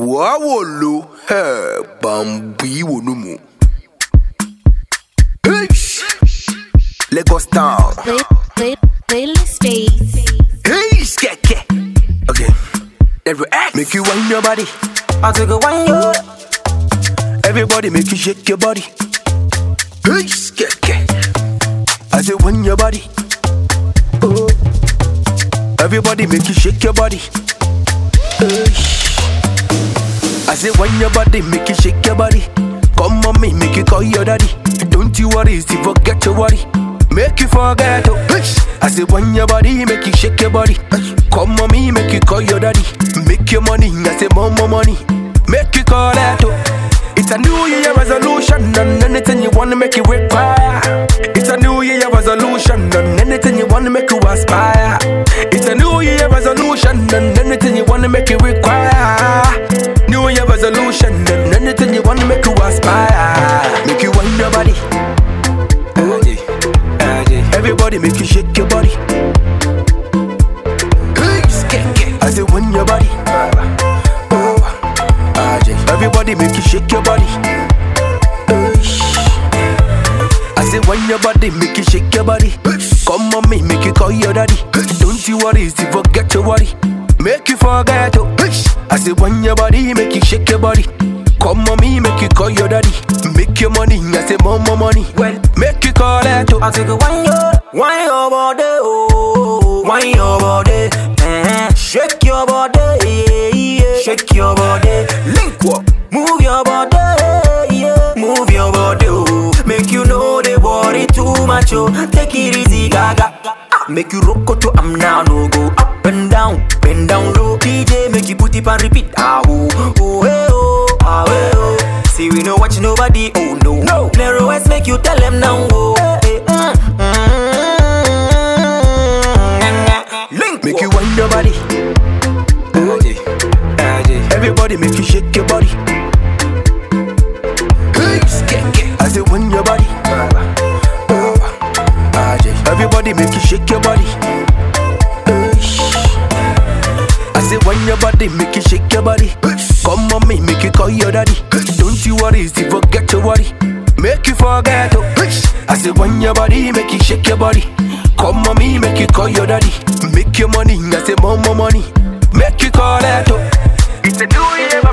Wawolo, Bambi Wonumu. Lagos Town. Playlist space. Hey, skeke. Okay. Let's react. Make you wind your body. I'll take a wine yo. Everybody make you shake your body. Hey, skeke. I say wind your body. Oh. Everybody make you shake your body. Hey. I say wind your body, make you shake your body. Come on me, make you call your daddy. Don't you worry, see forget your worry. Make you forget, oh. I say wind your body, make you shake your body. Come on me, make you call your daddy. Make your money, I say more money. Make you call that, oh. It's a new year resolution, and anything you wanna make it require. It's a new year resolution, and anything you wanna make you aspire. It's a new year resolution, and anything you wanna make it require. New year resolution, and anything you wanna make you aspire. Make you wind your body. Everybody make you shake your body. I say wind your body. Everybody make you shake your body. I say wind your body, make you shake your body. Come on me, make you call your daddy. Don't you worry, see forget your worry. Make you forget, oh. I say wind your body, make you shake your body. Come on me, make you call your daddy. Make your money, I say more money. Well, make you call that, oh. I'll take a wine your body, oh. Wine your body, shake your body, yeah. Shake your body, Link up. move your body, yeah. Move your body, oh. Make you know they worry too much, oh. Take it easy, gaga. Make you rock to am now, no go up and down low. DJ make you put it and repeat, ah oh, oh hey oh, ah hey oh. See we no watch nobody, oh no. Narrow ways make you tell them now, oh. Link Make you wind your body. Everybody make you shake your body. I say wind your body. Everybody make you shake your body. I say wind your body, make you shake your body. Come on me, make you call your daddy. Don't you worry, see forget your worry. Make you forget, oh. I say wind your body, make you shake your body. Come on me, make you call your daddy. Make your money, I say more money. Make you call that, oh. It's a new year.